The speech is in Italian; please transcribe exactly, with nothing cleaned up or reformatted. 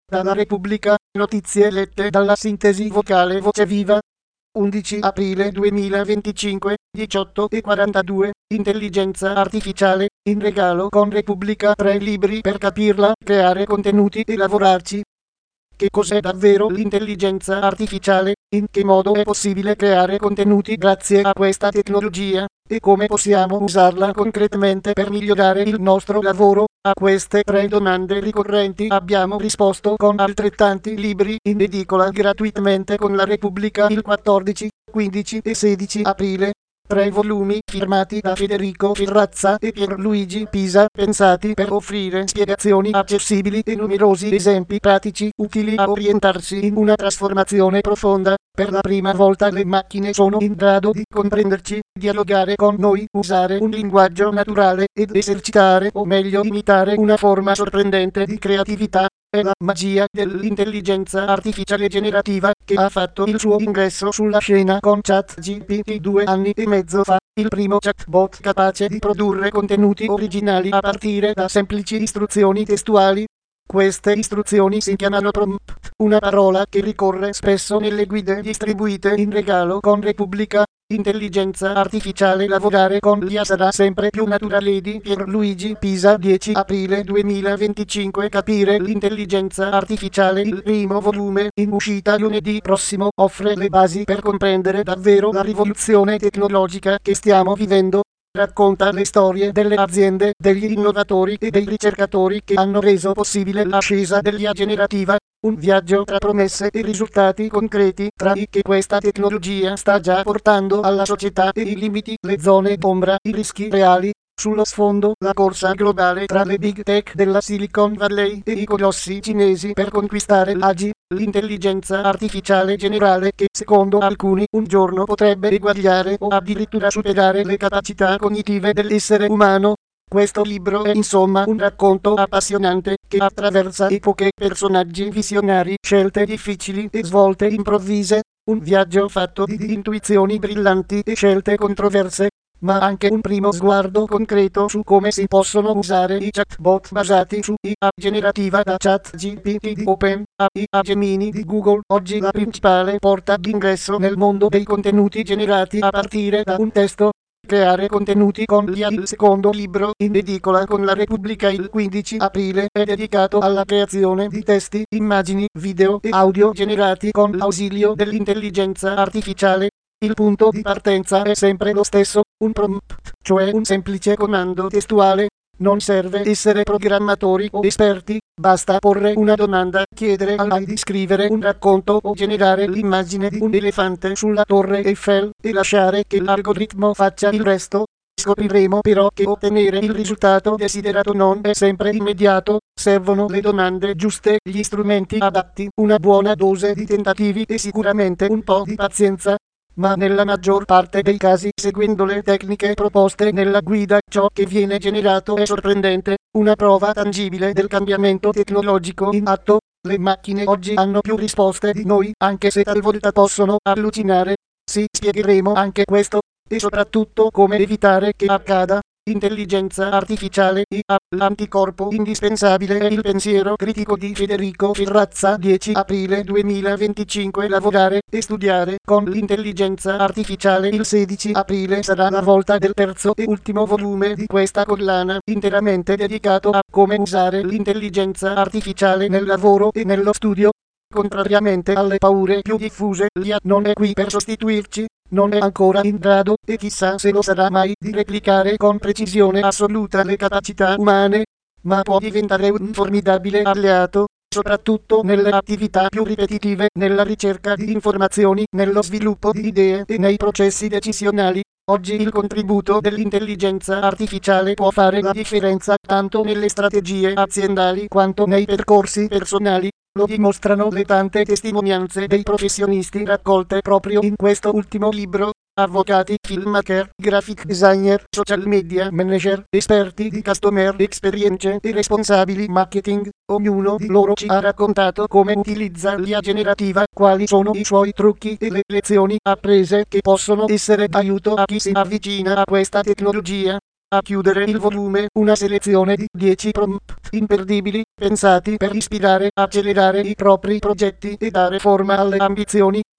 Dalla Repubblica, notizie lette dalla sintesi vocale Voce Viva. undici aprile duemilaventicinque, diciotto e quarantadue, Intelligenza artificiale, in regalo con Repubblica tre libri per capirla, creare contenuti e lavorarci. Che cos'è davvero l'intelligenza artificiale? In che modo è possibile creare contenuti grazie a questa tecnologia? E come possiamo usarla concretamente per migliorare il nostro lavoro? A queste tre domande ricorrenti abbiamo risposto con altrettanti libri in edicola gratuitamente con la Repubblica il quattordici, quindici e sedici aprile. Tre volumi firmati da Federico Ferrazza e Pierluigi Pisa, pensati per offrire spiegazioni accessibili e numerosi esempi pratici utili a orientarsi in una trasformazione profonda. Per la prima volta le macchine sono in grado di comprenderci, dialogare con noi, usare un linguaggio naturale ed esercitare o meglio imitare una forma sorprendente di creatività. È la magia dell'intelligenza artificiale generativa, che ha fatto il suo ingresso sulla scena con ChatGPT due anni e mezzo fa, il primo chatbot capace di produrre contenuti originali a partire da semplici istruzioni testuali. Queste istruzioni si chiamano prompt, una parola che ricorre spesso nelle guide distribuite in regalo con Repubblica. Intelligenza artificiale, lavorare con l'I A sarà sempre più naturale. Di Pierluigi Pisa, dieci aprile duemilaventicinque. Capire l'intelligenza artificiale, il primo volume, in uscita lunedì prossimo, offre le basi per comprendere davvero la rivoluzione tecnologica che stiamo vivendo. Racconta le storie delle aziende, degli innovatori e dei ricercatori che hanno reso possibile l'ascesa dell'I A generativa. Un viaggio tra promesse e risultati concreti, tra i che questa tecnologia sta già portando alla società e i limiti, le zone d'ombra, i rischi reali. Sullo sfondo, la corsa globale tra le big tech della Silicon Valley e i colossi cinesi per conquistare l'A G I, l'intelligenza artificiale generale che, secondo alcuni, un giorno potrebbe eguagliare o addirittura superare le capacità cognitive dell'essere umano. Questo libro è insomma un racconto appassionante che attraversa epoche, personaggi visionari, scelte difficili e svolte improvvise. Un viaggio fatto di intuizioni brillanti e scelte controverse, ma anche un primo sguardo concreto su come si possono usare i chatbot basati su I A generativa da ChatGPT di OpenAI a Gemini di Google. Oggi la principale porta d'ingresso nel mondo dei contenuti generati a partire da un testo. Creare contenuti con l'I A. Il secondo libro, in edicola con la Repubblica il quindici aprile, è dedicato alla creazione di testi, immagini, video e audio generati con l'ausilio dell'intelligenza artificiale. Il punto di partenza è sempre lo stesso, un prompt, cioè un semplice comando testuale. Non serve essere programmatori o esperti, basta porre una domanda, chiedere all'A I di scrivere un racconto o generare l'immagine di un elefante sulla Torre Eiffel, e lasciare che l'algoritmo faccia il resto. Scopriremo però che ottenere il risultato desiderato non è sempre immediato, servono le domande giuste, gli strumenti adatti, una buona dose di tentativi e sicuramente un po' di pazienza. Ma nella maggior parte dei casi, seguendo le tecniche proposte nella guida, ciò che viene generato è sorprendente, una prova tangibile del cambiamento tecnologico in atto. Le macchine oggi hanno più risposte di noi, anche se talvolta possono allucinare. Sì, spiegheremo anche questo, e soprattutto come evitare che accada. Intelligenza artificiale, I A, l'anticorpo indispensabile è il pensiero critico di Federico Ferrazza, dieci aprile duemilaventicinque. Lavorare e studiare con l'intelligenza artificiale. Il sedici aprile sarà la volta del terzo e ultimo volume di questa collana, interamente dedicato a come usare l'intelligenza artificiale nel lavoro e nello studio. Contrariamente alle paure più diffuse, l'I A non è qui per sostituirci, non è ancora in grado, e chissà se lo sarà mai, di replicare con precisione assoluta le capacità umane, ma può diventare un formidabile alleato, soprattutto nelle attività più ripetitive, nella ricerca di informazioni, nello sviluppo di idee e nei processi decisionali. Oggi il contributo dell'intelligenza artificiale può fare la differenza tanto nelle strategie aziendali quanto nei percorsi personali. Lo dimostrano le tante testimonianze dei professionisti raccolte proprio in questo ultimo libro. Avvocati, filmmaker, graphic designer, social media manager, esperti di customer experience e responsabili marketing, ognuno di loro ci ha raccontato come utilizza l'I A generativa, quali sono i suoi trucchi e le lezioni apprese che possono essere d'aiuto a chi si avvicina a questa tecnologia. A chiudere il volume, una selezione di dieci prompt imperdibili, pensati per ispirare, accelerare i propri progetti e dare forma alle ambizioni.